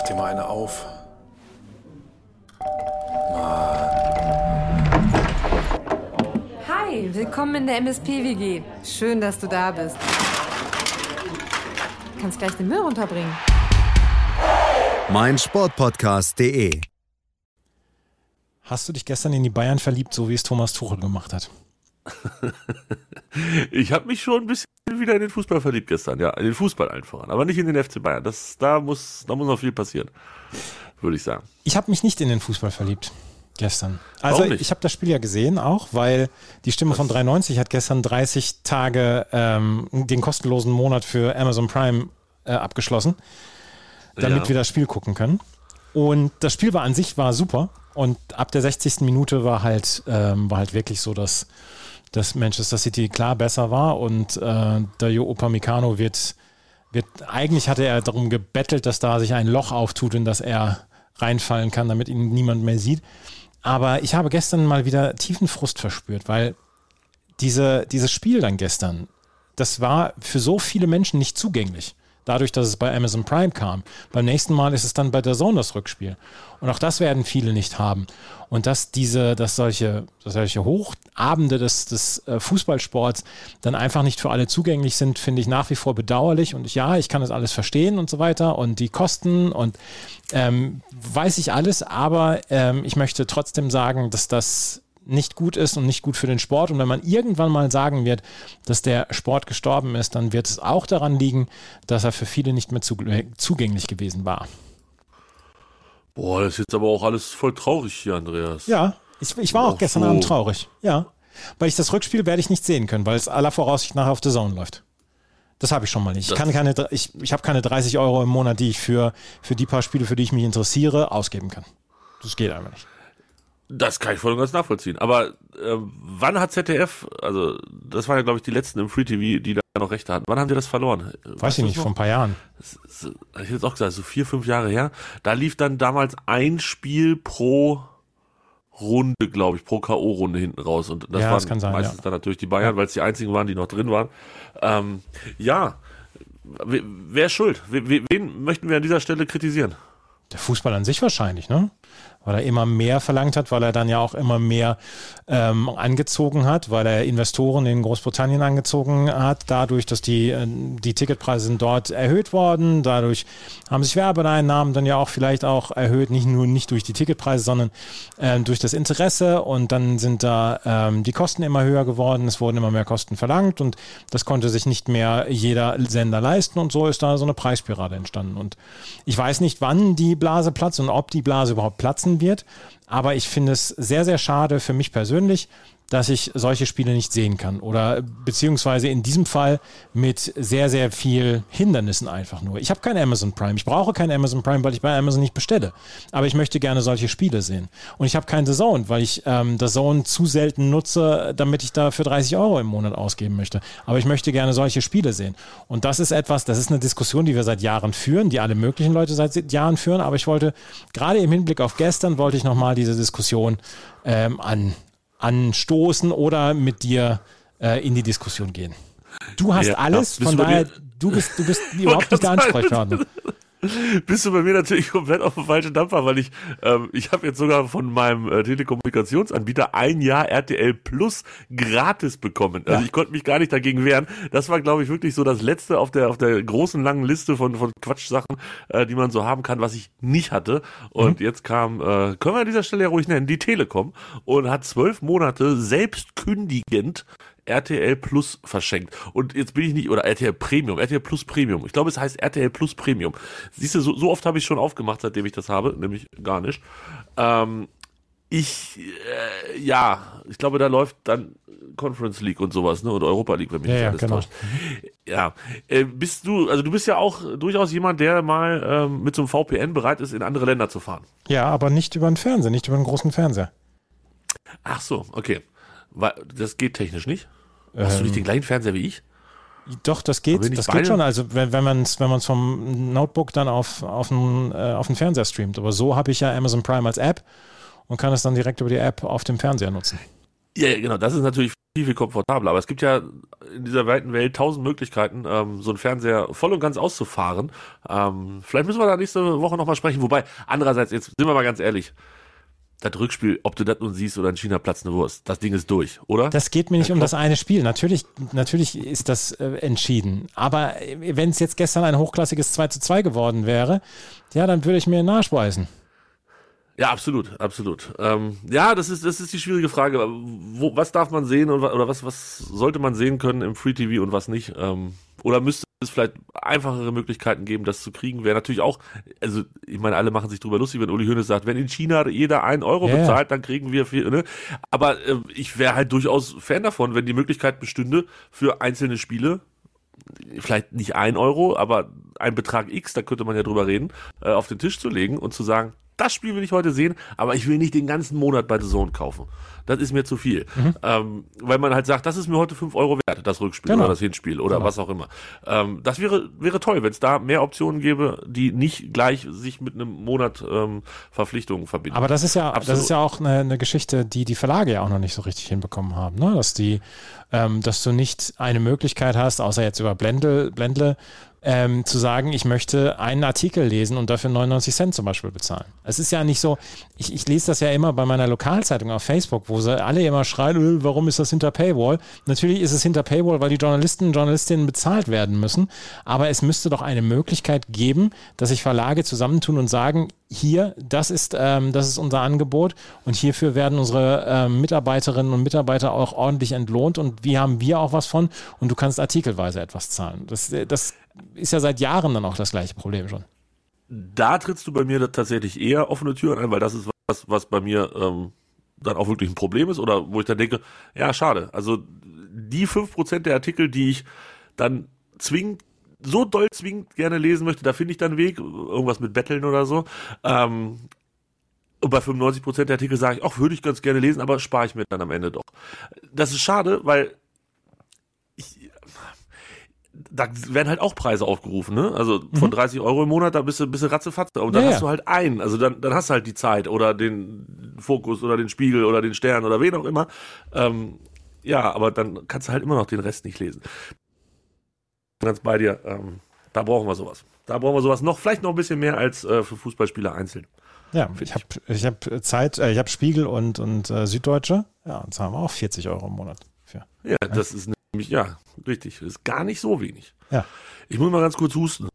dir mal eine auf. Hi, willkommen in der MSP-WG. Schön, dass du da bist. Du kannst gleich den Müll runterbringen. meinsportpodcast.de. Hast du dich gestern in die Bayern verliebt, so wie es Thomas Tuchel gemacht hat? Ich habe mich schon ein bisschen wieder in den Fußball verliebt gestern, ja, in den Fußball einfach, aber nicht in den FC Bayern. Da muss noch viel passieren, würde ich sagen. Ich habe mich nicht in den Fußball verliebt gestern. Also ich habe das Spiel ja gesehen auch, weil die Stimme von 93 hat gestern 30 Tage den kostenlosen Monat für Amazon Prime abgeschlossen, damit wir das Spiel gucken können. Und das Spiel an sich war super. Und ab der 60. Minute war halt wirklich so, dass Manchester City klar besser war und Dayot Upamecano eigentlich hatte er darum gebettelt, dass da sich ein Loch auftut, in das er reinfallen kann, damit ihn niemand mehr sieht. Aber ich habe gestern mal wieder tiefen Frust verspürt, weil dieses Spiel dann gestern, das war für so viele Menschen nicht zugänglich. Dadurch, dass es bei Amazon Prime kam. Beim nächsten Mal ist es dann bei DAZN das Rückspiel. Und auch das werden viele nicht haben. Und dass solche Hochabende des Fußballsports dann einfach nicht für alle zugänglich sind, finde ich nach wie vor bedauerlich. Und ich kann das alles verstehen und so weiter. Und die Kosten und weiß ich alles. Aber ich möchte trotzdem sagen, dass das nicht gut ist und nicht gut für den Sport. Und wenn man irgendwann mal sagen wird, dass der Sport gestorben ist, dann wird es auch daran liegen, dass er für viele nicht mehr zugänglich gewesen war. Boah, das ist jetzt aber auch alles voll traurig hier, Andreas. Ja, ich war auch gestern Abend traurig. Ja, weil das Rückspiel werde ich nicht sehen können, weil es aller Voraussicht nach auf DAZN läuft. Das habe ich schon mal nicht. Ich habe keine 30 Euro im Monat, die ich für die paar Spiele, für die ich mich interessiere, ausgeben kann. Das geht einfach nicht. Das kann ich voll und ganz nachvollziehen. Aber wann hat ZDF, also das waren ja glaube ich die letzten im Free TV, die da noch Rechte hatten. Wann haben die das verloren? Weiß ich nicht, vor ein paar Jahren. Ich hätte jetzt auch gesagt, so 4-5 Jahre her. Da lief dann damals ein Spiel pro Runde, glaube ich, pro K.O.-Runde hinten raus. Und das waren kann sein, meistens dann natürlich die Bayern, weil es die einzigen waren, die noch drin waren. Wer ist schuld? Wen möchten wir an dieser Stelle kritisieren? Der Fußball an sich wahrscheinlich, ne? Weil er immer mehr verlangt hat, weil er dann ja auch immer mehr angezogen hat, weil er Investoren in Großbritannien angezogen hat, dadurch, dass die Ticketpreise sind dort erhöht worden, dadurch haben sich Werbeeinnahmen dann ja auch vielleicht auch erhöht, nicht durch die Ticketpreise, sondern durch das Interesse, und dann sind da die Kosten immer höher geworden, es wurden immer mehr Kosten verlangt und das konnte sich nicht mehr jeder Sender leisten, und so ist da so eine Preisspirale entstanden. Und ich weiß nicht, wann die Blase platzt und ob die Blase überhaupt platzen wird, aber ich finde es sehr, sehr schade für mich persönlich, dass ich solche Spiele nicht sehen kann oder beziehungsweise in diesem Fall mit sehr, sehr viel Hindernissen einfach nur. Ich habe kein Amazon Prime, ich brauche kein Amazon Prime, weil ich bei Amazon nicht bestelle, aber ich möchte gerne solche Spiele sehen. Und ich habe kein DAZN, weil ich DAZN zu selten nutze, damit ich da für 30 Euro im Monat ausgeben möchte. Aber ich möchte gerne solche Spiele sehen. Und das ist eine Diskussion, die wir seit Jahren führen, die alle möglichen Leute seit Jahren führen, aber ich wollte, gerade im Hinblick auf gestern, wollte ich nochmal diese Diskussion anstoßen oder mit dir in die Diskussion gehen. Du hast alles, von daher, du bist überhaupt nicht der Ansprechpartner. Bist du bei mir natürlich komplett auf dem falschen Dampfer, weil ich habe jetzt sogar von meinem Telekommunikationsanbieter ein Jahr RTL Plus gratis bekommen. Also ich konnte mich gar nicht dagegen wehren. Das war, glaube ich, wirklich so das Letzte auf der großen, langen Liste von Quatschsachen, die man so haben kann, was ich nicht hatte. Und jetzt können wir an dieser Stelle ja ruhig nennen, die Telekom, und hat 12 Monate selbstkündigend RTL Plus verschenkt. Und jetzt bin ich nicht, oder RTL Plus Premium. Ich glaube, es heißt RTL Plus Premium. Siehst du, so oft habe ich schon aufgemacht, seitdem ich das habe, nämlich gar nicht. Ich glaube, da läuft dann Conference League und sowas, ne, und Europa League, wenn mich nicht alles täuscht. Ja, du bist ja auch durchaus jemand, der mal mit so einem VPN bereit ist, in andere Länder zu fahren. Ja, aber nicht über den Fernseher, nicht über einen großen Fernseher. Ach so, okay. Das geht technisch nicht? Hast du nicht den gleichen Fernseher wie ich? Doch, das geht. Das geht schon. Also wenn man es vom Notebook dann auf den Fernseher streamt. Aber so habe ich ja Amazon Prime als App und kann es dann direkt über die App auf dem Fernseher nutzen. Ja, genau. Das ist natürlich viel komfortabler. Aber es gibt ja in dieser weiten Welt 1000 Möglichkeiten, so einen Fernseher voll und ganz auszufahren. Vielleicht müssen wir da nächste Woche nochmal sprechen. Wobei, andererseits, jetzt sind wir mal ganz ehrlich, das Rückspiel, ob du das nun siehst oder in China platzt eine Wurst, das Ding ist durch, oder? Das geht mir nicht um das eine Spiel. Natürlich ist das entschieden. Aber wenn es jetzt gestern ein hochklassiges 2:2 geworden wäre, ja, dann würde ich mir den Arsch beißen. Ja, absolut. Ja, das ist die schwierige Frage. Was darf man sehen oder was sollte man sehen können im Free TV und was nicht? Oder müsste es vielleicht einfachere Möglichkeiten geben, das zu kriegen? Wäre natürlich auch, also ich meine, alle machen sich drüber lustig, wenn Uli Hoeneß sagt, wenn in China jeder 1 Euro bezahlt, dann kriegen wir viel, ne? Aber ich wäre halt durchaus Fan davon, wenn die Möglichkeit bestünde, für einzelne Spiele, vielleicht nicht 1 Euro, aber ein Betrag X, da könnte man ja drüber reden, auf den Tisch zu legen und zu sagen, das Spiel will ich heute sehen, aber ich will nicht den ganzen Monat bei The Zone kaufen. Das ist mir zu viel. Weil man halt sagt, das ist mir heute 5 Euro wert, das Rückspiel oder das Hinspiel oder was auch immer. Das wäre toll, wenn es da mehr Optionen gäbe, die nicht gleich sich mit einem Monat Verpflichtungen verbinden. Aber das ist ja auch eine Geschichte, die Verlage ja auch noch nicht so richtig hinbekommen haben, ne? Dass du nicht eine Möglichkeit hast, außer jetzt über Blendle, zu sagen, ich möchte einen Artikel lesen und dafür 99 Cent zum Beispiel bezahlen. Es ist ja nicht so, ich lese das ja immer bei meiner Lokalzeitung auf Facebook, wo sie alle immer schreien, warum ist das hinter Paywall? Natürlich ist es hinter Paywall, weil die Journalisten und Journalistinnen bezahlt werden müssen, aber es müsste doch eine Möglichkeit geben, dass sich Verlage zusammentun und sagen, hier, das ist unser Angebot und hierfür werden unsere Mitarbeiterinnen und Mitarbeiter auch ordentlich entlohnt und wir haben auch was von und du kannst artikelweise etwas zahlen. Das ist ja seit Jahren dann auch das gleiche Problem schon. Da trittst du bei mir tatsächlich eher offene Türen ein, weil das ist was bei mir dann auch wirklich ein Problem ist oder wo ich dann denke, ja, schade. Also die 5% der Artikel, die ich dann zwingend gerne lesen möchte, da finde ich dann einen Weg, irgendwas mit Betteln oder so. Und bei 95% der Artikel sage ich, ach, würde ich ganz gerne lesen, aber spare ich mir dann am Ende doch. Das ist schade, weil da werden halt auch Preise aufgerufen, ne? Also von 30 Euro im Monat, da bist du ratzefatze. Und dann hast du halt einen. Also dann hast du halt die Zeit oder den Fokus oder den Spiegel oder den Stern oder wen auch immer. Ja, aber dann kannst du halt immer noch den Rest nicht lesen. Ganz bei dir, da brauchen wir sowas. Vielleicht noch ein bisschen mehr als für Fußballspieler einzeln. Ja, ich hab Zeit, ich habe Spiegel und Süddeutsche. Ja, und zahlen wir auch 40 Euro im Monat für. Ja, das ist nämlich, ja, richtig. Das ist gar nicht so wenig. Ja. Ich muss mal ganz kurz husten.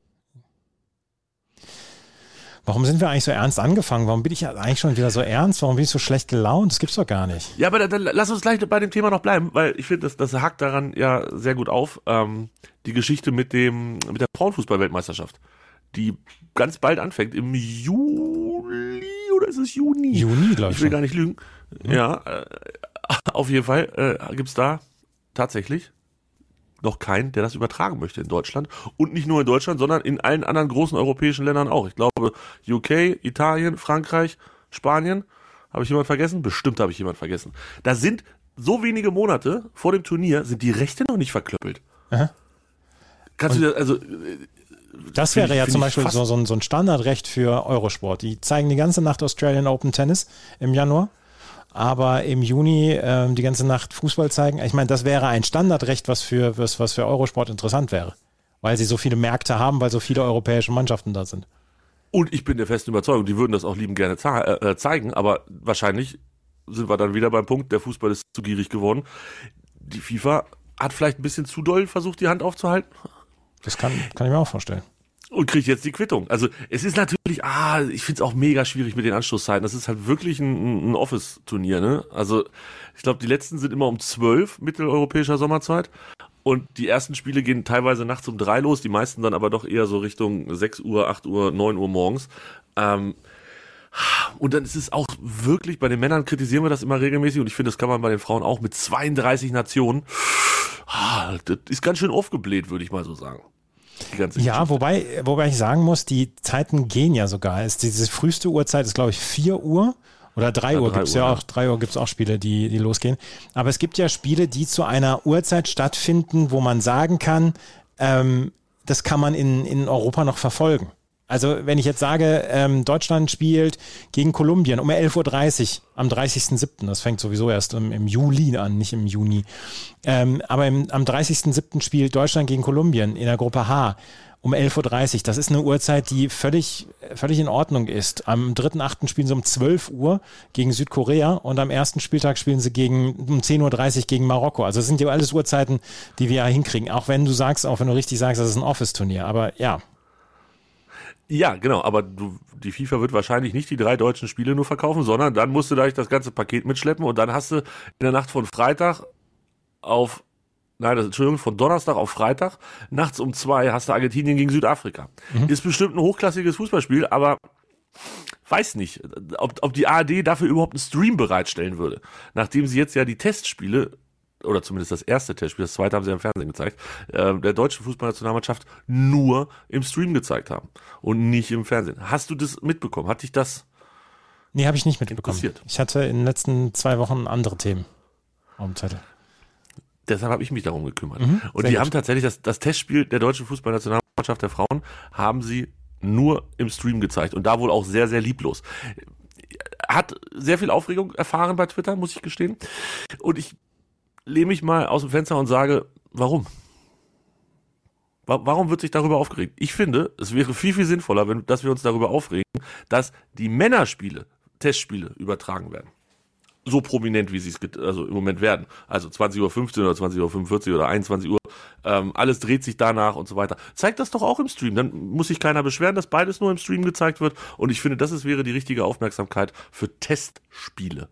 Warum sind wir eigentlich so ernst angefangen? Warum bin ich eigentlich schon wieder so ernst? Warum bin ich so schlecht gelaunt? Das gibt's doch gar nicht. Ja, aber dann lass uns gleich bei dem Thema noch bleiben, weil ich finde, das hakt daran ja sehr gut auf. Die Geschichte mit der Frauenfußball-Weltmeisterschaft, die ganz bald anfängt, im Juli oder ist es Juni? Juni, glaube ich. Ich will gar nicht lügen. Ja, auf jeden Fall gibt's da tatsächlich noch keinen, der das übertragen möchte in Deutschland. Und nicht nur in Deutschland, sondern in allen anderen großen europäischen Ländern auch. Ich glaube, UK, Italien, Frankreich, Spanien. Habe ich jemand vergessen? Bestimmt habe ich jemand vergessen. Da sind so wenige Monate vor dem Turnier, sind die Rechte noch nicht verklöppelt. Aha. Kannst du dir, also... Das wäre ja zum Beispiel so ein Standardrecht für Eurosport. Die zeigen die ganze Nacht Australian Open Tennis im Januar. Aber im Juni die ganze Nacht Fußball zeigen. Ich meine, das wäre ein Standardrecht, was für Eurosport interessant wäre. Weil sie so viele Märkte haben, weil so viele europäische Mannschaften da sind. Und ich bin der festen Überzeugung, die würden das auch liebend gerne zeigen, aber wahrscheinlich sind wir dann wieder beim Punkt, der Fußball ist zu gierig geworden. Die FIFA hat vielleicht ein bisschen zu doll versucht, die Hand aufzuhalten. Das kann ich mir auch vorstellen. Und kriegt jetzt die Quittung. Also es ist natürlich, ich finde es auch mega schwierig mit den Anstoßzeiten. Das ist halt wirklich ein Office-Turnier, ne? Also ich glaube, die letzten sind immer um 12 mitteleuropäischer Sommerzeit. Und die ersten Spiele gehen teilweise nachts um 3 los, die meisten dann aber doch eher so Richtung 6 Uhr, 8 Uhr, 9 Uhr morgens. Und dann ist es auch wirklich, bei den Männern kritisieren wir das immer regelmäßig und ich finde, das kann man bei den Frauen auch mit 32 Nationen. Das ist ganz schön aufgebläht, würde ich mal so sagen. Ja, wobei ich sagen muss, die Zeiten gehen ja sogar. Diese früheste Uhrzeit ist, glaube ich, 4 Uhr oder 3 Uhr gibt es ja auch. 3 Uhr gibt es auch Spiele, die losgehen. Aber es gibt ja Spiele, die zu einer Uhrzeit stattfinden, wo man sagen kann, das kann man in Europa noch verfolgen. Also wenn ich jetzt sage, Deutschland spielt gegen Kolumbien um 11.30 Uhr am 30.07., das fängt sowieso erst im Juli an, nicht im Juni, aber am 30.07. spielt Deutschland gegen Kolumbien in der Gruppe H um 11.30 Uhr. Das ist eine Uhrzeit, die völlig in Ordnung ist. Am 3.8. spielen sie um 12 Uhr gegen Südkorea und am ersten Spieltag spielen sie um 10.30 Uhr gegen Marokko. Also das sind ja alles Uhrzeiten, die wir ja hinkriegen. Auch wenn du richtig sagst, das ist ein Office-Turnier. Aber ja. Ja, genau, aber die FIFA wird wahrscheinlich nicht die 3 deutschen Spiele nur verkaufen, sondern dann musst du da das ganze Paket mitschleppen und dann hast du in der Nacht von von Donnerstag auf Freitag, nachts um 2 hast du Argentinien gegen Südafrika. Ist bestimmt ein hochklassiges Fußballspiel, aber weiß nicht, ob die ARD dafür überhaupt einen Stream bereitstellen würde. Nachdem sie jetzt ja die Testspiele, oder zumindest das erste Testspiel, das zweite haben sie ja im Fernsehen gezeigt, der deutschen Fußballnationalmannschaft nur im Stream gezeigt haben und nicht im Fernsehen. Hast du das mitbekommen? Hat dich das Nee, habe ich nicht mitbekommen. Interessiert? Ich hatte in den letzten 2 Wochen andere Themen auf dem Zettel. Deshalb habe ich mich darum gekümmert. Und die haben tatsächlich das Testspiel der deutschen Fußballnationalmannschaft der Frauen haben sie nur im Stream gezeigt und da wohl auch sehr, sehr lieblos. Hat sehr viel Aufregung erfahren bei Twitter, muss ich gestehen. Und ich lehne mich mal aus dem Fenster und sage, warum? Warum wird sich darüber aufgeregt? Ich finde, es wäre viel, viel sinnvoller, dass wir uns darüber aufregen, dass die Männerspiele, Testspiele übertragen werden. So prominent, wie sie es im Moment werden. Also 20.15 Uhr oder 20.45 Uhr oder 21 Uhr. Alles dreht sich danach und so weiter. Zeigt das doch auch im Stream. Dann muss sich keiner beschweren, dass beides nur im Stream gezeigt wird. Und ich finde, wäre die richtige Aufmerksamkeit für Testspiele.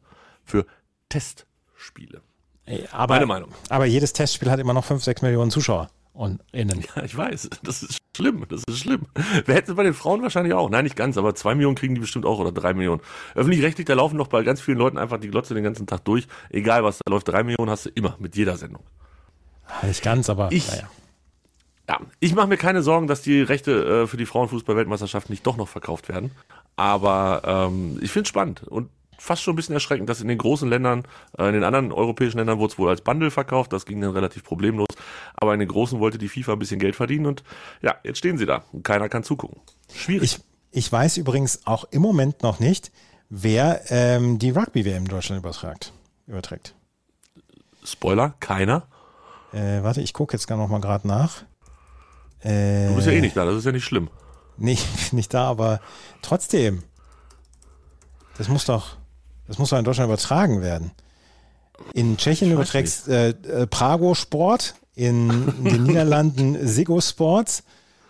Meine Meinung. Aber jedes Testspiel hat immer noch 5-6 Millionen Zuschauer und innen. Ja, ich weiß. Das ist schlimm. Wir hätten es bei den Frauen wahrscheinlich auch. Nein, nicht ganz, aber 2 Millionen kriegen die bestimmt auch oder 3 Millionen. Öffentlich-rechtlich, da laufen doch bei ganz vielen Leuten einfach die Glotze den ganzen Tag durch. Egal was, da läuft 3 Millionen hast du immer mit jeder Sendung. Nicht ganz, aber naja. Ja, ich mache mir keine Sorgen, dass die Rechte für die Frauenfußball-Weltmeisterschaft nicht doch noch verkauft werden. Aber ich finde es spannend und fast schon ein bisschen erschreckend, dass in den großen Ländern, in den anderen europäischen Ländern wurde es wohl als Bundle verkauft, das ging dann relativ problemlos, aber in den großen wollte die FIFA ein bisschen Geld verdienen und ja, jetzt stehen sie da und keiner kann zugucken. Schwierig. Ich weiß übrigens auch im Moment noch nicht, wer die Rugby-WM in Deutschland überträgt. Spoiler, keiner. Warte, ich gucke jetzt noch mal gerade nach. Du bist ja eh nicht da, das ist ja nicht schlimm. Nee, ich bin nicht da, aber trotzdem. Das muss doch in Deutschland übertragen werden. In Tschechien überträgt Prago Sport, in den Niederlanden Ziggo Sports,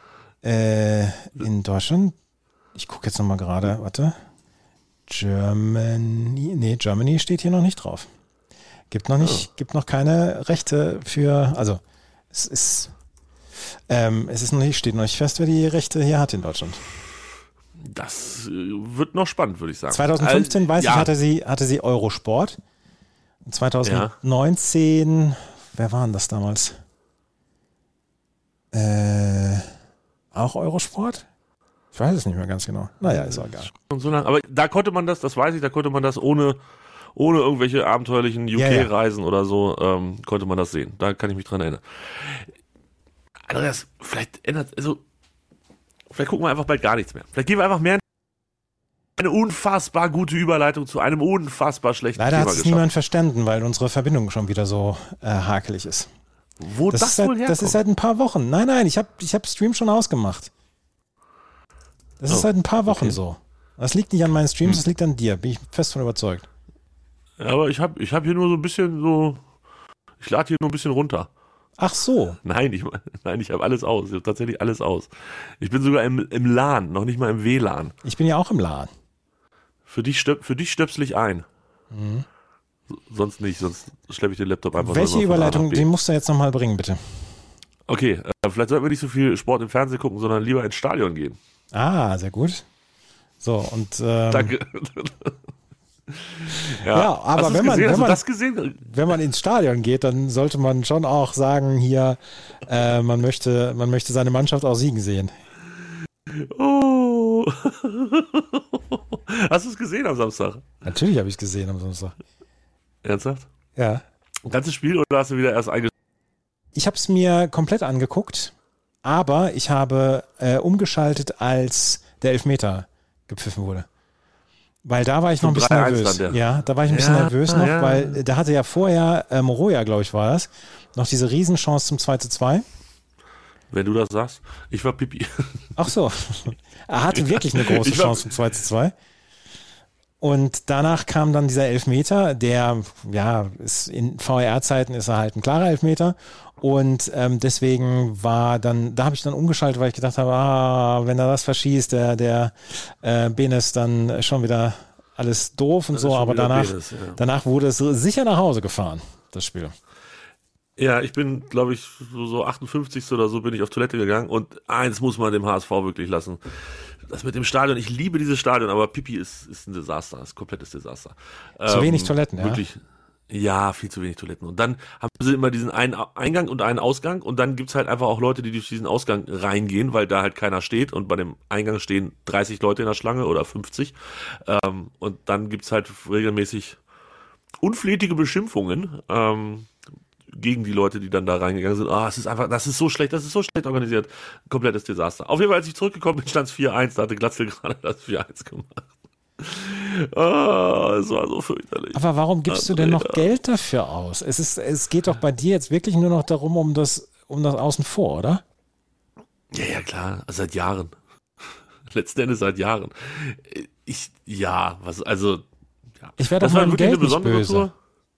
in Deutschland, ich gucke jetzt nochmal gerade, warte, Germany steht hier noch nicht drauf. Gibt noch keine Rechte für, also es steht noch nicht fest, wer die Rechte hier hat in Deutschland. Das wird noch spannend, würde ich sagen. 2015 hatte sie Eurosport. 2019, wer war denn das damals? Auch Eurosport? Ich weiß es nicht mehr ganz genau. Naja, ist auch egal. So lange, aber da konnte man das weiß ich, ohne irgendwelche abenteuerlichen UK-Reisen oder so, konnte man das sehen. Da kann ich mich dran erinnern. Andreas, vielleicht gucken wir einfach bald gar nichts mehr. Vielleicht gehen wir einfach mehr in eine unfassbar gute Überleitung zu einem unfassbar schlechten Leider Thema hat es geschafft. niemand verstanden, weil unsere Verbindung schon wieder so hakelig ist. Wo das wohl herkommt? Das ist seit ein paar Wochen. Nein, ich hab Stream schon ausgemacht. Das ist seit ein paar Wochen so. Das liegt nicht an meinen Streams, das liegt an dir. Bin ich fest von überzeugt. Ja, aber ich hab hier nur so ein bisschen ich lade hier nur ein bisschen runter. Ach so. Nein, ich habe alles aus. Ich habe tatsächlich alles aus. Ich bin sogar im LAN, noch nicht mal im WLAN. Ich bin ja auch im LAN. Für dich stöpsel ich ein. Mhm. Sonst nicht, sonst schleppe ich den Laptop einfach. Welche Überleitung, die musst du jetzt nochmal bringen, bitte. Okay, vielleicht sollten wir nicht so viel Sport im Fernsehen gucken, sondern lieber ins Stadion gehen. Ah, sehr gut. So, und danke. Ja, aber wenn man ins Stadion geht, dann sollte man schon auch sagen, hier, man möchte seine Mannschaft auch siegen sehen. Oh. Hast du es gesehen am Samstag? Natürlich habe ich es gesehen am Samstag. Ernsthaft? Ja. Ein ganzes Spiel oder hast du wieder erst eingeschaltet? Ich habe es mir komplett angeguckt. aber ich habe umgeschaltet, als der Elfmeter gepfiffen wurde. Weil da war ich noch ein bisschen nervös. Ja, da war ich ein bisschen nervös noch, weil da hatte ja vorher Roja, glaube ich, war das, noch diese Riesenchance zum 2:2. Wenn du das sagst. Ich war Pipi. Ach so. Er hatte wirklich eine große Chance zum 2:2. Und danach kam dann dieser Elfmeter, der, ist in VR-Zeiten ist er halt ein klarer Elfmeter. Und deswegen da habe ich dann umgeschaltet, weil ich gedacht habe, wenn er das verschießt, der Benes dann schon wieder alles doof und so. Aber danach wurde es sicher nach Hause gefahren, das Spiel. Ja, ich bin, glaube ich, so 58. oder so bin ich auf Toilette gegangen und eins muss man dem HSV wirklich lassen. Das mit dem Stadion, ich liebe dieses Stadion, aber Pipi ist ein Desaster, ist ein komplettes Desaster. Zu wenig Toiletten, ja? Wirklich, ja, viel zu wenig Toiletten. Und dann haben sie immer diesen einen Eingang und einen Ausgang und dann gibt's halt einfach auch Leute, die durch diesen Ausgang reingehen, weil da halt keiner steht und bei dem Eingang stehen 30 Leute in der Schlange oder 50. Und dann gibt's halt regelmäßig unflätige Beschimpfungen, gegen die Leute, die dann da reingegangen sind. Das ist so schlecht organisiert. Komplettes Desaster. Auf jeden Fall, als ich zurückgekommen bin, stand es 4:1, da hatte Glatzel gerade das 4:1 gemacht. Es war so fürchterlich. Aber warum gibst du denn noch Geld dafür aus? Es geht doch bei dir jetzt wirklich nur noch darum, um das Außen vor, oder? Ja, klar. Seit Jahren. Letzten Endes seit Jahren. Ich werde doch mal Geld nicht böse. Tour.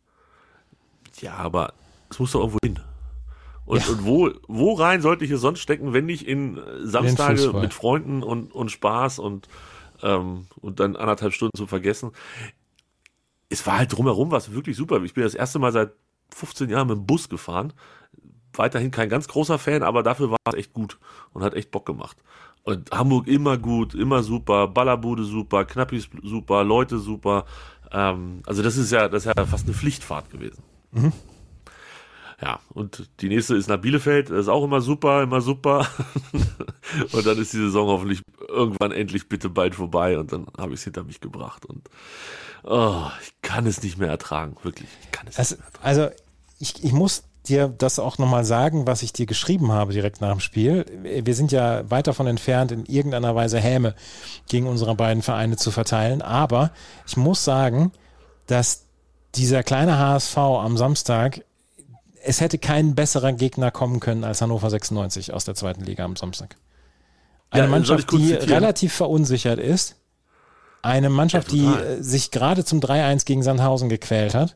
Ja, aber es muss doch irgendwo hin. Und wo rein sollte ich es sonst stecken, wenn nicht in Samstage mit Freunden und Spaß und dann 1,5 Stunden zu vergessen. Es war halt drumherum was wirklich super. Ich bin das erste Mal seit 15 Jahren mit dem Bus gefahren. Weiterhin kein ganz großer Fan, aber dafür war es echt gut und hat echt Bock gemacht. Und Hamburg immer gut, immer super, Ballerbude super, Knappis super, Leute super. Also das ist ja fast eine Pflichtfahrt gewesen. Mhm. Ja, und die nächste ist nach Bielefeld, das ist auch immer super. Und dann ist die Saison hoffentlich irgendwann endlich bitte bald vorbei und dann habe ich es hinter mich gebracht. Und ich kann es nicht mehr ertragen, wirklich. Ich kann es nicht mehr ertragen. Also ich muss dir das auch nochmal sagen, was ich dir geschrieben habe direkt nach dem Spiel. Wir sind ja weit davon entfernt, in irgendeiner Weise Häme gegen unsere beiden Vereine zu verteilen. Aber ich muss sagen, dass dieser kleine HSV am Samstag, es hätte kein besserer Gegner kommen können als Hannover 96 aus der 2. Liga am Samstag. Eine Mannschaft, die relativ verunsichert ist. Eine Mannschaft, die sich gerade zum 3:1 gegen Sandhausen gequält hat.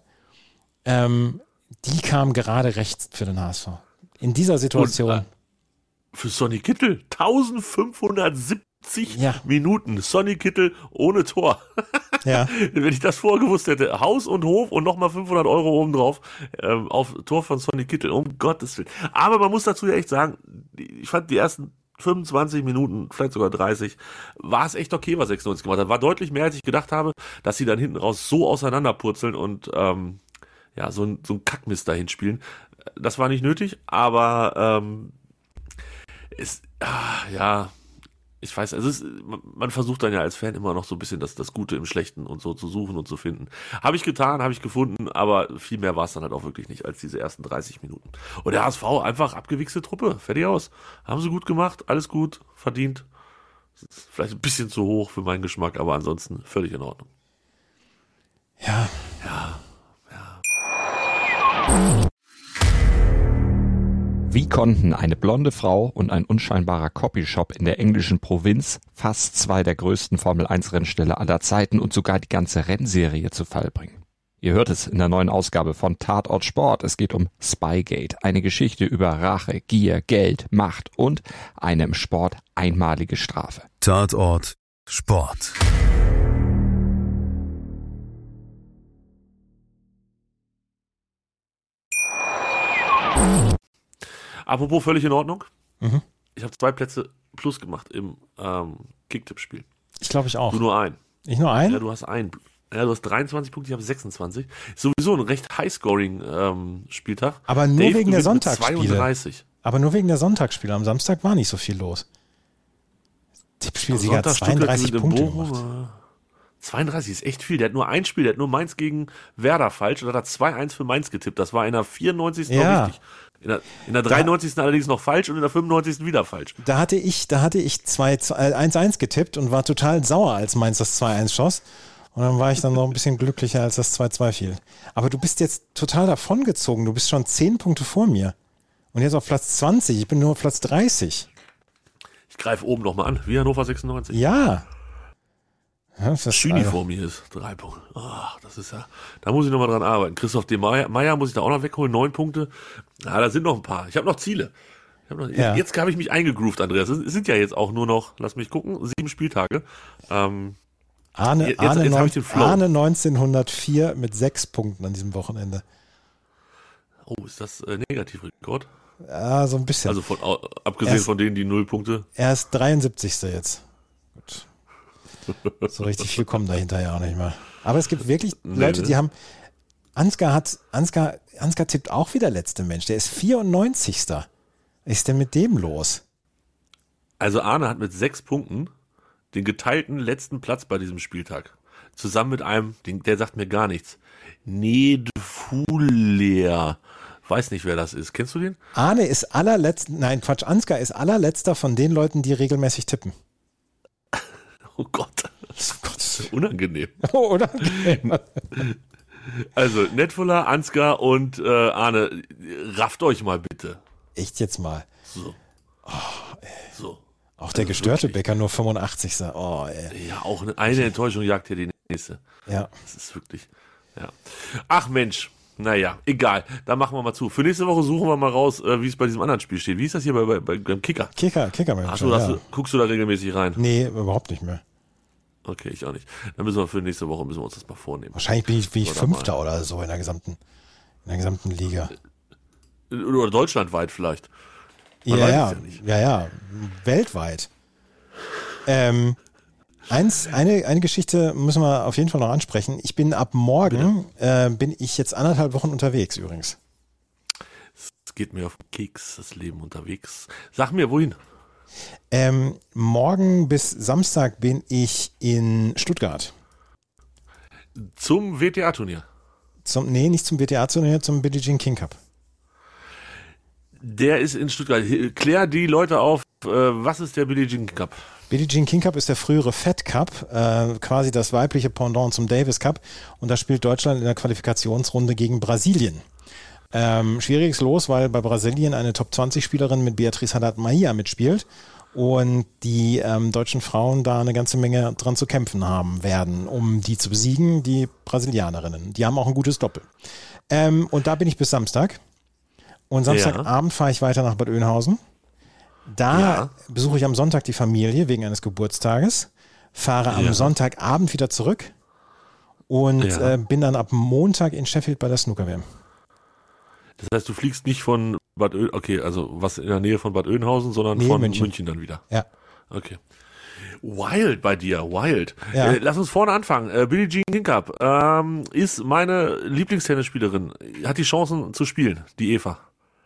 Die kam gerade recht für den HSV. In dieser Situation. Und, für Sonny Kittel 1570 Minuten. Sonny Kittel ohne Tor. Ja. Wenn ich das vorher gewusst hätte, Haus und Hof und nochmal 500 € obendrauf auf Tor von Sonny Kittel, um Gottes Willen. Aber man muss dazu ja echt sagen, ich fand die ersten 25 Minuten, vielleicht sogar 30, war es echt okay, was 96 gemacht hat. War deutlich mehr, als ich gedacht habe, dass sie dann hinten raus so auseinanderpurzeln und so ein Kackmist dahin spielen. Das war nicht nötig, aber ich weiß, man versucht dann ja als Fan immer noch so ein bisschen das Gute im Schlechten und so zu suchen und zu finden. Habe ich getan, habe ich gefunden, aber viel mehr war es dann halt auch wirklich nicht als diese ersten 30 Minuten. Und der HSV einfach abgewichste Truppe, fertig aus. Haben sie gut gemacht, alles gut, verdient. Vielleicht ein bisschen zu hoch für meinen Geschmack, aber ansonsten völlig in Ordnung. Ja. Wie konnten eine blonde Frau und ein unscheinbarer Copyshop in der englischen Provinz fast 2 der größten Formel-1-Rennställe aller Zeiten und sogar die ganze Rennserie zu Fall bringen? Ihr hört es in der neuen Ausgabe von Tatort Sport. Es geht um Spygate, eine Geschichte über Rache, Gier, Geld, Macht und eine im Sport einmalige Strafe. Tatort Sport. Apropos völlig in Ordnung. Mhm. Ich habe 2 Plätze plus gemacht im Kicktipp-Spiel. Ich glaube, ich auch. Du nur einen. Ich nur einen? Ja, du hast einen. Ja, du hast 23 Punkte, ich habe 26. Sowieso ein recht High-Scoring-Spieltag. Aber nur wegen der Sonntagsspiele. 32. Aber nur wegen der Sonntagsspiele. Am Samstag war nicht so viel los. Tippspielsieger hat 32 Punkte gemacht. 32 ist echt viel. Der hat nur ein Spiel, der hat nur Mainz gegen Werder falsch und hat 2:1 für Mainz getippt. Das war in der 94. Ja. Richtig. In der 93. allerdings noch falsch und in der 95. wieder falsch. Da hatte ich 1-1 getippt und war total sauer, als Mainz das 2-1 schoss. Und dann war ich dann noch ein bisschen glücklicher, als das 2-2 fiel. Aber du bist jetzt total davongezogen. Du bist schon 10 Punkte vor mir. Und jetzt auf Platz 20. Ich bin nur auf Platz 30. Ich greife oben nochmal an, wie Hannover 96. Ja. Schüni vor mir ist 3 Punkte. Ach, das ist ja, da muss ich nochmal dran arbeiten. Christoph de Meier muss ich da auch noch wegholen, 9 Punkte. Ja, da sind noch ein paar. Ich habe noch Ziele. Jetzt habe ich mich eingegroovt, Andreas. Es sind ja jetzt auch nur noch, lass mich gucken, 7 Spieltage. Arne 1904 mit 6 Punkten an diesem Wochenende. Oh, ist das Negativrekord? Ja, so ein bisschen. Also abgesehen von denen, die 0 Punkte. Er ist 73. jetzt. Gut. So richtig viel kommen da hinterher auch nicht mehr. Aber es gibt wirklich Leute, die haben. Ansgar tippt auch wieder letzte Mensch. Der ist 94. Was ist denn mit dem los? Also Arne hat mit 6 Punkten den geteilten letzten Platz bei diesem Spieltag. Zusammen mit einem, der sagt mir gar nichts. Nedfuler. Weiß nicht, wer das ist. Kennst du den? Arne ist Ansgar ist allerletzter von den Leuten, die regelmäßig tippen. Oh Gott, das ist unangenehm. Oh, unangenehm. Also, Netfuller, Ansgar und Arne, rafft euch mal bitte. Echt jetzt mal. So. Oh, so. Auch der gestörte Bäcker nur 85. Oh, ey. Ja, auch eine Enttäuschung jagt hier die nächste. Ja. Das ist wirklich, ja. Ach Mensch, naja, egal. Da machen wir mal zu. Für nächste Woche suchen wir mal raus, wie es bei diesem anderen Spiel steht. Wie ist das hier beim Kicker? Kicker, Guckst du da regelmäßig rein? Nee, überhaupt nicht mehr. Okay, ich auch nicht. Dann müssen wir für nächste Woche uns das mal vornehmen. Wahrscheinlich bin ich Fünfter oder so in der gesamten Liga. Oder deutschlandweit vielleicht. Ja, weltweit. Eine Geschichte müssen wir auf jeden Fall noch ansprechen. Ich bin ab morgen, bin ich jetzt 1,5 Wochen unterwegs übrigens. Es geht mir auf den Keks, das Leben unterwegs. Sag mir, wohin? Morgen bis Samstag bin ich in Stuttgart. Zum WTA-Turnier? Nicht zum WTA-Turnier, zum Billie Jean King Cup. Der ist in Stuttgart. Klär die Leute auf, was ist der Billie Jean Cup? Billie Jean King Cup ist der frühere Fed Cup, quasi das weibliche Pendant zum Davis Cup. Und da spielt Deutschland in der Qualifikationsrunde gegen Brasilien. Schwieriges Los, weil bei Brasilien eine Top-20-Spielerin mit Beatriz Haddad-Maia mitspielt und die deutschen Frauen da eine ganze Menge dran zu kämpfen haben werden, um die zu besiegen, die Brasilianerinnen. Die haben auch ein gutes Doppel. Und da bin ich bis Samstag. Und Samstagabend fahre ich weiter nach Bad Oeynhausen. Da besuche ich am Sonntag die Familie wegen eines Geburtstages, fahre am Sonntagabend wieder zurück und bin dann ab Montag in Sheffield bei der Snooker-WM. Das heißt, du fliegst nicht von Bad Oeynhausen, okay, also was in der Nähe von Bad Oeynhausen, sondern von München dann wieder. Ja. Okay. Wild bei dir, wild. Ja. Lass uns vorne anfangen. Billie Jean King Cup ist meine Lieblingstennisspielerin, hat die Chancen zu spielen, die Eva.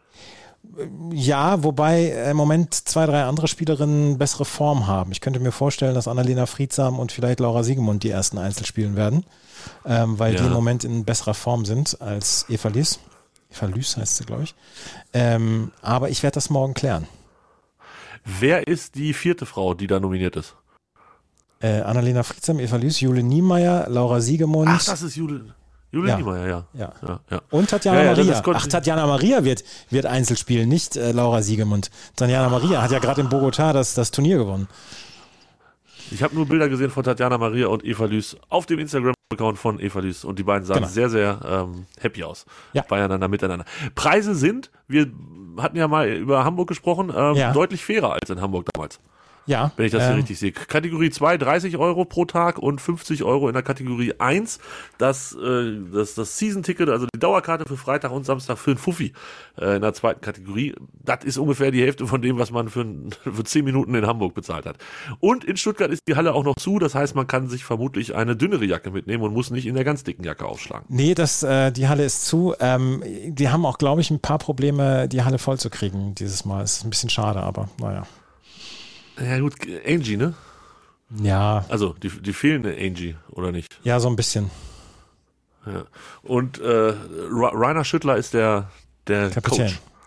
Ja, wobei im Moment 2, 3 andere Spielerinnen bessere Form haben. Ich könnte mir vorstellen, dass Annalena Friedsam und vielleicht Laura Siegemund die ersten Einzel spielen werden, weil die im Moment in besserer Form sind als Eva Lys. Eva Lys heißt sie, glaube ich. Aber ich werde das morgen klären. Wer ist die 4. Frau, die da nominiert ist? Annalena Friedsam, Eva Lys, Jule Niemeyer, Laura Siegemund. Ach, das ist Jule Niemeyer, ja. Und Tatjana Maria. Tatjana Maria wird Einzel spielen, nicht Laura Siegemund. Tatjana Maria hat ja gerade in Bogotá das Turnier gewonnen. Ich habe nur Bilder gesehen von Tatjana Maria und Eva Lys auf dem Instagram-Account von Eva Lys und die beiden sahen sehr, sehr happy aus. Ja. Beieinander, miteinander. Preise sind, wir hatten ja mal über Hamburg gesprochen, deutlich fairer als in Hamburg damals. Ja. Wenn ich das hier richtig sehe. Kategorie 2, 30 Euro pro Tag und 50 Euro in der Kategorie 1. Das Season-Ticket, also die Dauerkarte für Freitag und Samstag für ein Fuffi in der zweiten Kategorie. Das ist ungefähr die Hälfte von dem, was man für 10 Minuten in Hamburg bezahlt hat. Und in Stuttgart ist die Halle auch noch zu. Das heißt, man kann sich vermutlich eine dünnere Jacke mitnehmen und muss nicht in der ganz dicken Jacke aufschlagen. Nee, die Halle ist zu. Die haben auch, glaube ich, ein paar Probleme, die Halle voll zu kriegen dieses Mal. Ist ein bisschen schade, aber naja. Ja gut, Angie, ne? Ja. Also die fehlende Angie, oder nicht? Ja, so ein bisschen. Ja. Und Rainer Schüttler ist der Kapitän. Coach.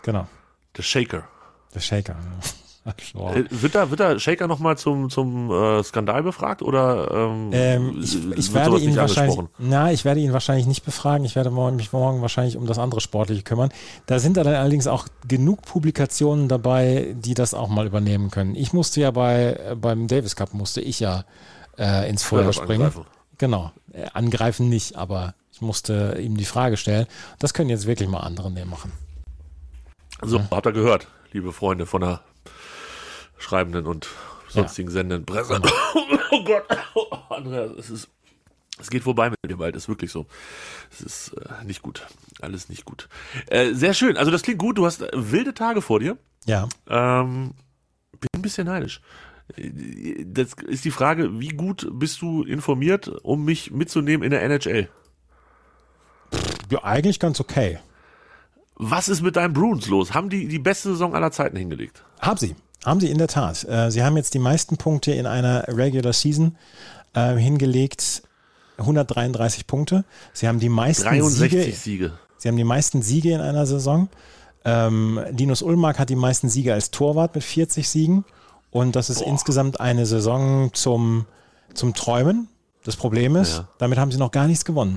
Genau. Der Shaker. Der Shaker. Wird da Shaker nochmal zum Skandal befragt oder ich werde ihn wahrscheinlich nicht befragen. Ich werde mich morgen wahrscheinlich um das andere Sportliche kümmern. Da sind dann allerdings auch genug Publikationen dabei, die das auch mal übernehmen können. Ich musste ja beim Davis Cup ins Feuer springen. Angreifen. Genau. Angreifen nicht, aber ich musste ihm die Frage stellen. Das können jetzt wirklich mal andere machen. So, habt ihr gehört, liebe Freunde von der schreibenden und sonstigen sendenden Presse. Oh Gott, Andreas, es geht vorbei mit dir bald, ist wirklich so. Es ist nicht gut, alles nicht gut. Sehr schön, also das klingt gut, du hast wilde Tage vor dir. Ja. Bin ein bisschen neidisch. Das ist die Frage, wie gut bist du informiert, um mich mitzunehmen in der NHL? Ja, eigentlich ganz okay. Was ist mit deinen Bruins los? Haben die beste Saison aller Zeiten hingelegt? Haben sie in der Tat. Sie haben jetzt die meisten Punkte in einer Regular Season hingelegt, 133 Punkte. Sie haben die meisten 63 Siege. Sie haben die meisten Siege in einer Saison. Linus Ullmark hat die meisten Siege als Torwart mit 40 Siegen. Und das ist insgesamt eine Saison zum Träumen. Das Problem ist, damit haben sie noch gar nichts gewonnen.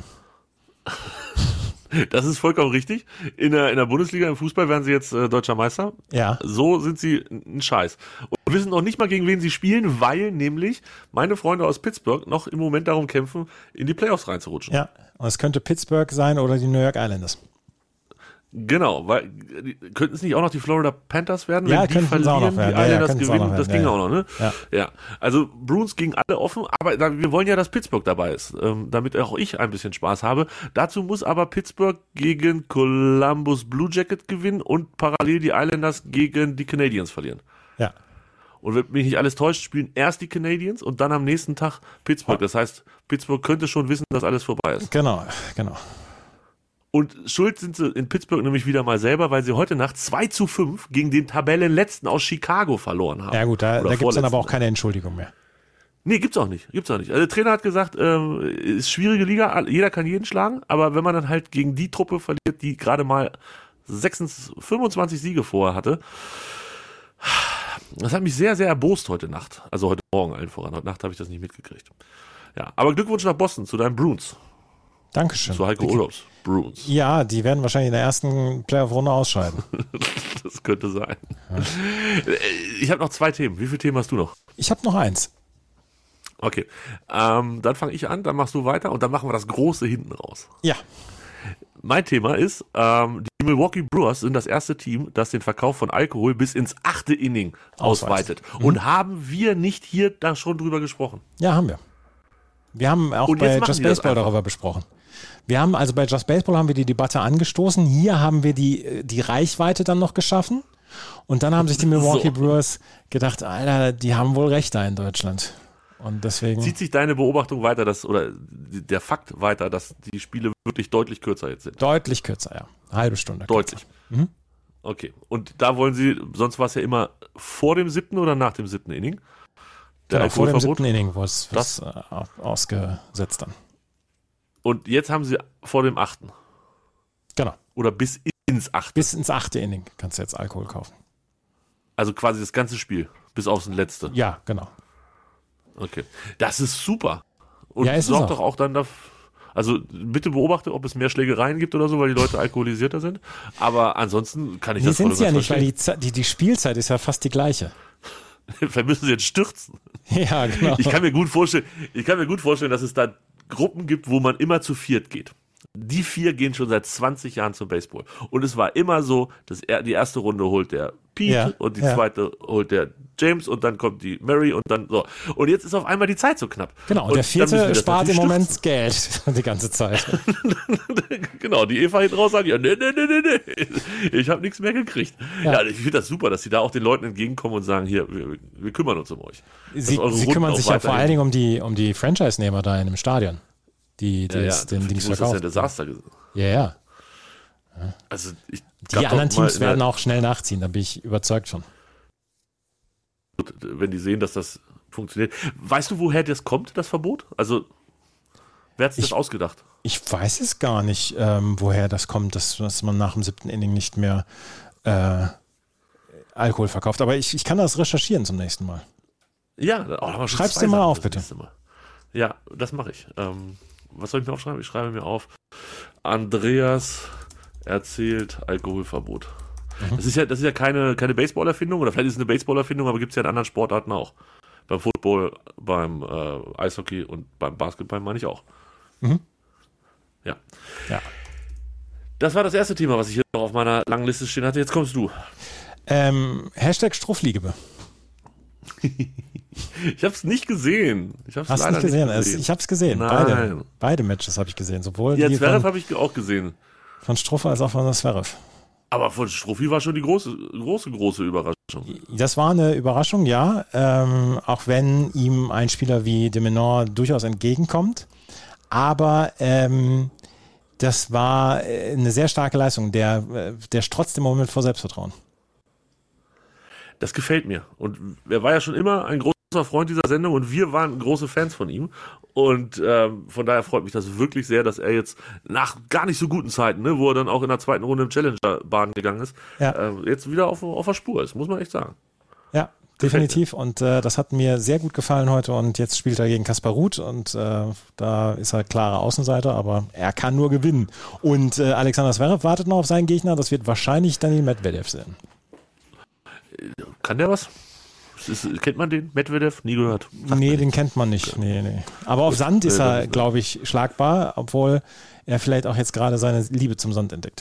Das ist vollkommen richtig. In der Bundesliga im Fußball werden sie jetzt deutscher Meister. Ja. So sind sie ein Scheiß. Und wissen noch nicht mal, gegen wen sie spielen, weil nämlich meine Freunde aus Pittsburgh noch im Moment darum kämpfen, in die Playoffs reinzurutschen. Ja, und es könnte Pittsburgh sein oder die New York Islanders. Genau, weil könnten es nicht auch noch die Florida Panthers werden? Ja, wenn die verlieren, die Islanders gewinnen, das ging auch noch, ne? Ja. Also Bruins gegen alle offen, aber wir wollen ja, dass Pittsburgh dabei ist, damit auch ich ein bisschen Spaß habe. Dazu muss aber Pittsburgh gegen Columbus Blue Jacket gewinnen und parallel die Islanders gegen die Canadiens verlieren. Ja. Und wenn mich nicht alles täuscht, spielen erst die Canadiens und dann am nächsten Tag Pittsburgh. Das heißt, Pittsburgh könnte schon wissen, dass alles vorbei ist. Genau. Und schuld sind sie in Pittsburgh nämlich wieder mal selber, weil sie heute Nacht 2-5 gegen den Tabellenletzten aus Chicago verloren haben. Ja gut, da gibt es dann aber auch keine Entschuldigung mehr. Nee, gibt's auch nicht. Also der Trainer hat gesagt, ist schwierige Liga, jeder kann jeden schlagen, aber wenn man dann halt gegen die Truppe verliert, die gerade mal 25 Siege vorher hatte, das hat mich sehr, sehr erbost heute Nacht. Also heute Morgen allen voran. Heute Nacht habe ich das nicht mitgekriegt. Ja, aber Glückwunsch nach Boston zu deinen Bruins. Dankeschön. Zu Heiko Urlaubs Bruins. Ja, die werden wahrscheinlich in der ersten Playoff-Runde ausscheiden. Das könnte sein. Ja. Ich habe noch 2 Themen. Wie viele Themen hast du noch? Ich habe noch 1. Okay. Dann fange ich an, dann machst du weiter und dann machen wir das Große hinten raus. Ja. Mein Thema ist, die Milwaukee Brewers sind das erste Team, das den Verkauf von Alkohol bis ins 8. Inning ausweitet. Und haben wir nicht hier da schon drüber gesprochen? Ja, haben wir. Wir haben auch bei Just Baseball darüber besprochen. Wir haben also bei Just Baseball haben wir die Debatte angestoßen. Hier haben wir die Reichweite dann noch geschaffen. Und dann haben sich die Milwaukee Brewers gedacht, Alter, die haben wohl recht da in Deutschland. Und deswegen zieht sich deine Beobachtung weiter, oder der Fakt weiter, dass die Spiele wirklich deutlich kürzer jetzt sind? Deutlich kürzer, ja. Eine halbe Stunde. Deutlich. Mhm. Okay. Und da wollen sie, sonst war es ja immer vor dem 7. oder nach dem 7. Inning? Genau, vor dem 7. Inning wurde es ausgesetzt dann. Und jetzt haben sie vor dem 8. Genau. Oder bis ins 8. Bis ins 8. Inning kannst du jetzt Alkohol kaufen. Also quasi das ganze Spiel, bis aufs letzte. Ja, genau. Okay. Das ist super. Und ja, sorgt doch auch dann dafür, also bitte beobachte, ob es mehr Schlägereien gibt oder so, weil die Leute alkoholisierter sind. Aber ansonsten kann ich das voll ja nicht, weil die Spielzeit ist ja fast die gleiche. Vielleicht müssen sie jetzt stürzen. Ja, genau. Ich kann mir gut vorstellen, dass es da Gruppen gibt, wo man immer zu viert geht. Die 4 gehen schon seit 20 Jahren zum Baseball. Und es war immer so, dass die erste Runde holt der Pete und die zweite holt der James und dann kommt die Mary und dann so. Und jetzt ist auf einmal die Zeit so knapp. Genau, und der 4. spart im Moment Geld die ganze Zeit. Genau, die Eva hinten raus sagt, ja, nee, ich habe nichts mehr gekriegt. Ja, ich finde das super, dass sie da auch den Leuten entgegenkommen und sagen, hier, wir kümmern uns um euch. Sie kümmern sich ja vor allen Dingen um die Franchise-Nehmer da in dem Stadion. Die das verkaufen. Das ist ein Desaster. Ja. Also die anderen Teams werden auch schnell nachziehen, da bin ich überzeugt von. Wenn die sehen, dass das funktioniert. Weißt du, woher das kommt, das Verbot? Also, wer hat sich das ausgedacht? Ich weiß es gar nicht, woher das kommt, dass man nach dem 7. Inning nicht mehr Alkohol verkauft. Aber ich kann das recherchieren zum nächsten Mal. Ja, schreib's dir mal auf, bitte. Ja, das mache ich. Was soll ich mir aufschreiben? Ich schreibe mir auf: Andreas erzählt Alkoholverbot. Das ist ja keine Baseball-Erfindung, oder vielleicht ist es eine Baseball-Erfindung, aber gibt es ja in anderen Sportarten auch. Beim Football, beim Eishockey und beim Basketball meine ich auch. Ja. Das war das erste Thema, was ich hier noch auf meiner langen Liste stehen hatte. Jetzt kommst du. Hashtag Struffliegebe. Ich habe es nicht gesehen. Hast du nicht gesehen? Ich habe es gesehen. Beide Matches habe ich gesehen. Sowohl ja, Zverev habe ich auch gesehen. Von Struffe als auch von Zverev. Aber von Struffi war schon die große Überraschung. Das war eine Überraschung, ja. Auch wenn ihm ein Spieler wie de Minaur durchaus entgegenkommt. Aber das war eine sehr starke Leistung. Der strotzt im Moment vor Selbstvertrauen. Das gefällt mir. Und er war ja schon immer ein großer Freund dieser Sendung und wir waren große Fans von ihm. Und von daher freut mich das wirklich sehr, dass er jetzt nach gar nicht so guten Zeiten, ne, wo er dann auch in der zweiten Runde im Challenger-Bahn gegangen ist, jetzt wieder auf der Spur ist, muss man echt sagen. Ja, definitiv. Und das hat mir sehr gut gefallen heute. Und jetzt spielt er gegen Kaspar Ruud und da ist er klarer Außenseiter, aber er kann nur gewinnen. Und Alexander Zverev wartet noch auf seinen Gegner. Das wird wahrscheinlich Daniil Medvedev sein. Kann der was? Kennt man den? Medvedev? Nie gehört. Nee, den kennt man nicht. Nee. Aber auf Sand ist er, glaube ich, schlagbar, obwohl er vielleicht auch jetzt gerade seine Liebe zum Sand entdeckt.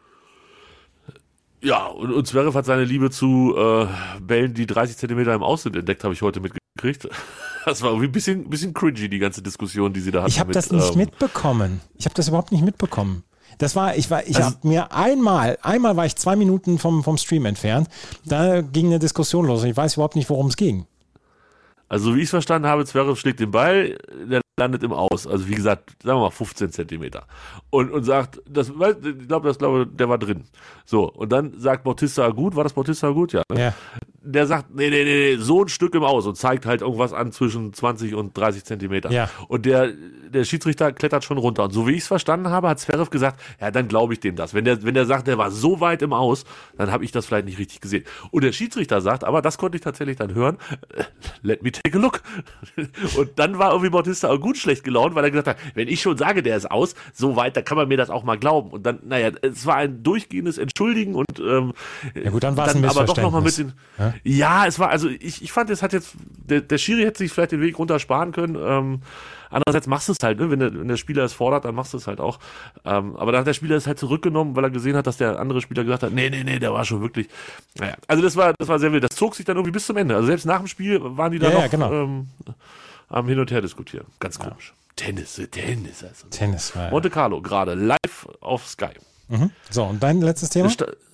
Ja, und Zverev hat seine Liebe zu Bällen, die 30 Zentimeter im Aus sind, entdeckt, habe ich heute mitgekriegt. Das war irgendwie ein bisschen cringy, die ganze Diskussion, die sie da hatten. Ich habe das nicht mitbekommen. Ich habe das überhaupt nicht mitbekommen. Habe mir einmal war ich 2 Minuten vom Stream entfernt, da ging eine Diskussion los und ich weiß überhaupt nicht, worum es ging. Also wie ich es verstanden habe, Zverev schlägt den Ball, der landet im Aus, also wie gesagt, sagen wir mal 15 Zentimeter und sagt, ich glaube, der war drin. So, und dann sagt Bautista Agut, war das Bautista Agut? Ja. Ja. Der sagt, nee, so ein Stück im Aus und zeigt halt irgendwas an zwischen 20 und 30 Zentimeter. Ja. Und der Schiedsrichter klettert schon runter. Und so wie ich es verstanden habe, hat Zverev gesagt, ja, dann glaube ich dem das. Wenn der sagt, der war so weit im Aus, dann habe ich das vielleicht nicht richtig gesehen. Und der Schiedsrichter sagt, aber das konnte ich tatsächlich dann hören, let me take a look. Und dann war irgendwie Bautista Agut schlecht gelaunt, weil er gesagt hat, wenn ich schon sage, der ist aus, so weit, da kann man mir das auch mal glauben. Und dann, es war ein durchgehendes Entschuldigen und ja gut, dann war es ein Missverständnis. Aber doch nochmal mit den ja, es war, also ich fand, es hat jetzt, der Schiri hätte sich vielleicht den Weg runter sparen können. Andererseits machst du es halt, ne? Wenn der Spieler es fordert, dann machst du es halt auch. Aber dann hat der Spieler es halt zurückgenommen, weil er gesehen hat, dass der andere Spieler gesagt hat, nee, der war schon wirklich. Naja, also das war sehr wild. Das zog sich dann irgendwie bis zum Ende. Also selbst nach dem Spiel waren die da noch genau. am Hin und Her diskutieren. Ganz komisch. Tennis. Also. Tennis, ja. Monte Carlo, gerade live auf Sky. Mhm. So, und dein letztes Thema?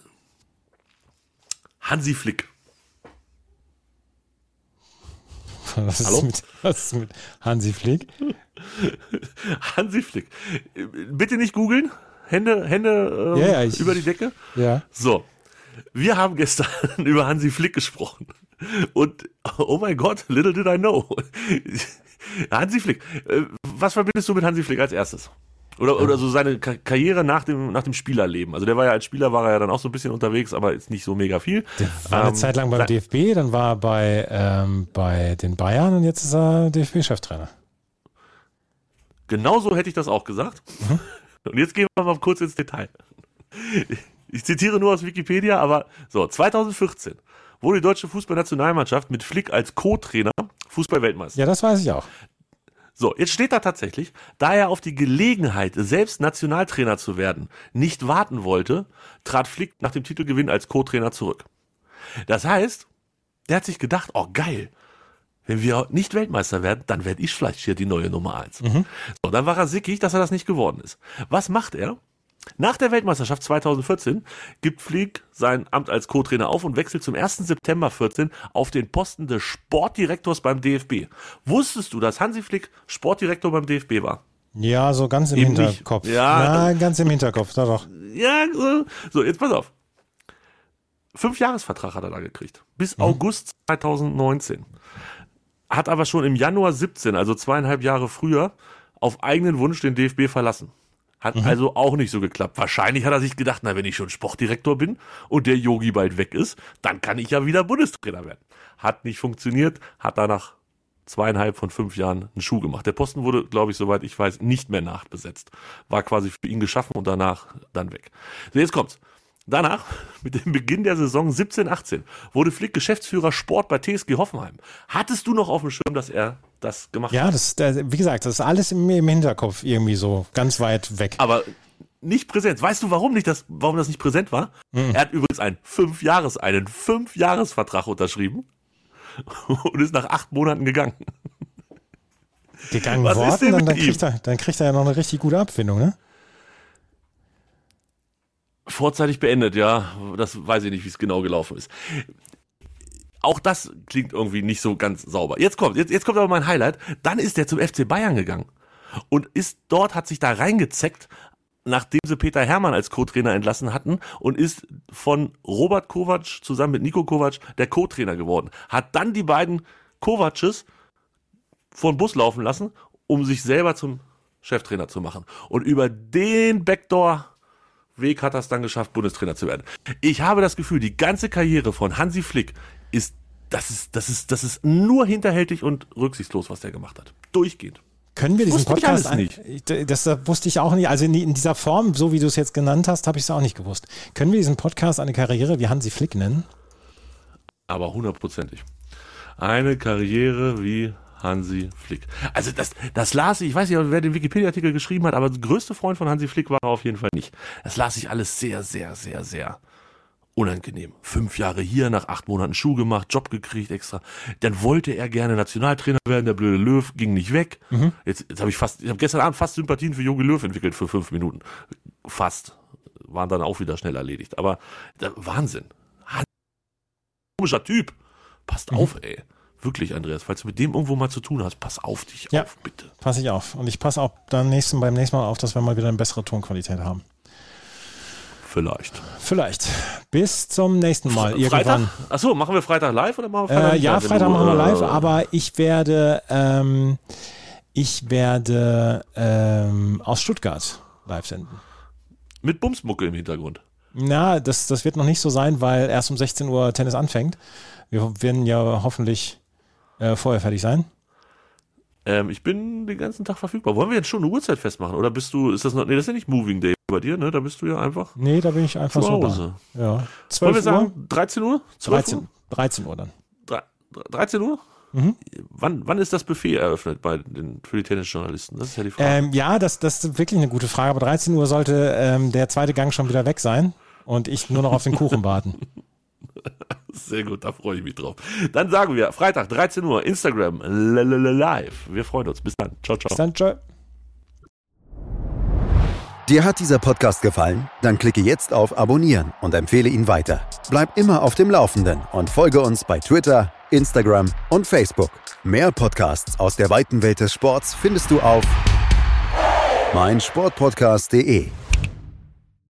Hansi Flick. Was ist mit Hansi Flick? Hansi Flick. Bitte nicht googeln. Hände über die Decke. Ja. So. Wir haben gestern über Hansi Flick gesprochen. Und, oh mein Gott, little did I know. Hansi Flick. Was verbindest du mit Hansi Flick als erstes? Oder so seine Karriere nach dem Spielerleben. Also als Spieler war er ja dann auch so ein bisschen unterwegs, aber ist nicht so mega viel. Der war eine Zeit lang beim DFB, dann war er bei den Bayern und jetzt ist er DFB-Cheftrainer. Genauso hätte ich das auch gesagt. Mhm. Und jetzt gehen wir mal kurz ins Detail. Ich zitiere nur aus Wikipedia, aber so, 2014 wurde die deutsche Fußballnationalmannschaft mit Flick als Co-Trainer Fußball-Weltmeister. Ja, das weiß ich auch. So, jetzt steht da tatsächlich, da er auf die Gelegenheit, selbst Nationaltrainer zu werden, nicht warten wollte, trat Flick nach dem Titelgewinn als Co-Trainer zurück. Das heißt, der hat sich gedacht, oh geil, wenn wir nicht Weltmeister werden, dann werde ich vielleicht hier die neue Nummer 1. Mhm. So, dann war er sickig, dass er das nicht geworden ist. Was macht er? Nach der Weltmeisterschaft 2014 gibt Flick sein Amt als Co-Trainer auf und wechselt zum 1. September 14 auf den Posten des Sportdirektors beim DFB. Wusstest du, dass Hansi Flick Sportdirektor beim DFB war? Ja, so ganz im Hinterkopf. Ja, ganz im Hinterkopf, doch. Ja, so, jetzt pass auf. 5-Jahres-Vertrag hat er da gekriegt. Bis August 2019. Hat aber schon im Januar 17, also 2,5 Jahre früher, auf eigenen Wunsch den DFB verlassen. Hat also auch nicht so geklappt. Wahrscheinlich hat er sich gedacht, wenn ich schon Sportdirektor bin und der Yogi bald weg ist, dann kann ich ja wieder Bundestrainer werden. Hat nicht funktioniert, hat danach 2,5 von 5 Jahren einen Schuh gemacht. Der Posten wurde, glaube ich, soweit ich weiß, nicht mehr nachbesetzt. War quasi für ihn geschaffen und danach dann weg. So, jetzt kommt's. Danach, mit dem Beginn der Saison 17/18, wurde Flick Geschäftsführer Sport bei TSG Hoffenheim. Hattest du noch auf dem Schirm, dass er das gemacht hat? Ja, wie gesagt, das ist alles im Hinterkopf irgendwie so ganz weit weg. Aber nicht präsent. Weißt du, warum das nicht präsent war? Er hat übrigens einen 5-Jahres-Vertrag unterschrieben und ist nach 8 Monaten gegangen. Gegangen worden, dann kriegt er ja noch eine richtig gute Abfindung, ne? Vorzeitig beendet, ja. Das weiß ich nicht, wie es genau gelaufen ist. Auch das klingt irgendwie nicht so ganz sauber. Jetzt kommt aber mein Highlight. Dann ist er zum FC Bayern gegangen und hat sich da reingezeckt, nachdem sie Peter Hermann als Co-Trainer entlassen hatten und ist von Robert Kovac zusammen mit Niko Kovac der Co-Trainer geworden. Hat dann die beiden Kovacs vor den Bus laufen lassen, um sich selber zum Cheftrainer zu machen. Und über den Backdoor-Weg hat er es dann geschafft, Bundestrainer zu werden. Ich habe das Gefühl, die ganze Karriere von Hansi Flick ist nur hinterhältig und rücksichtslos, was der gemacht hat. Durchgehend. Können wir diesen Podcast nicht? Das wusste ich auch nicht. Also in dieser Form, so wie du es jetzt genannt hast, habe ich es auch nicht gewusst. Können wir diesen Podcast eine Karriere wie Hansi Flick nennen? Aber 100%. Eine Karriere wie Hansi Flick. Also das las ich weiß nicht, wer den Wikipedia-Artikel geschrieben hat, aber der größte Freund von Hansi Flick war er auf jeden Fall nicht. Das las ich alles sehr, sehr, sehr, sehr unangenehm. 5 Jahre hier, nach 8 Monaten Schuh gemacht, Job gekriegt extra. Dann wollte er gerne Nationaltrainer werden, der blöde Löw ging nicht weg. Jetzt habe ich gestern Abend fast Sympathien für Jogi Löw entwickelt für 5 Minuten. Fast. Waren dann auch wieder schnell erledigt. Aber Wahnsinn. Komischer Typ. Passt auf, ey. Wirklich, Andreas, falls du mit dem irgendwo mal zu tun hast, pass auf dich auf, bitte. Pass ich auf. Und ich passe auch beim nächsten Mal auf, dass wir mal wieder eine bessere Tonqualität haben. Vielleicht. Bis zum nächsten Mal. Irgendwann. Achso, machen wir Freitag live oder machen wir Freitag live? Freitag machen wir live, aber ich werde aus Stuttgart live senden. Mit Bumsmucke im Hintergrund. Na, das wird noch nicht so sein, weil erst um 16 Uhr Tennis anfängt. Wir werden ja hoffentlich vorher fertig sein. Ich bin den ganzen Tag verfügbar. Wollen wir jetzt schon eine Uhrzeit festmachen? Oder das ist ja nicht Moving Day bei dir, ne? Da bist du ja einfach. Nee, da bin ich einfach zu Hause. So da. Ja. Wollen wir sagen 13 Uhr? 13 Uhr dann. 13 Uhr? Wann ist das Buffet eröffnet für die Tennisjournalisten? Das ist ja die Frage. Das ist wirklich eine gute Frage. Aber 13 Uhr sollte der zweite Gang schon wieder weg sein und ich nur noch auf den Kuchen warten. Sehr gut, da freue ich mich drauf. Dann sagen wir Freitag 13 Uhr Instagram live. Wir freuen uns. Bis dann. Ciao, ciao. Bis dann, ciao. Dir hat dieser Podcast gefallen? Dann klicke jetzt auf Abonnieren und empfehle ihn weiter. Bleib immer auf dem Laufenden und folge uns bei Twitter, Instagram und Facebook. Mehr Podcasts aus der weiten Welt des Sports findest du auf meinsportpodcast.de.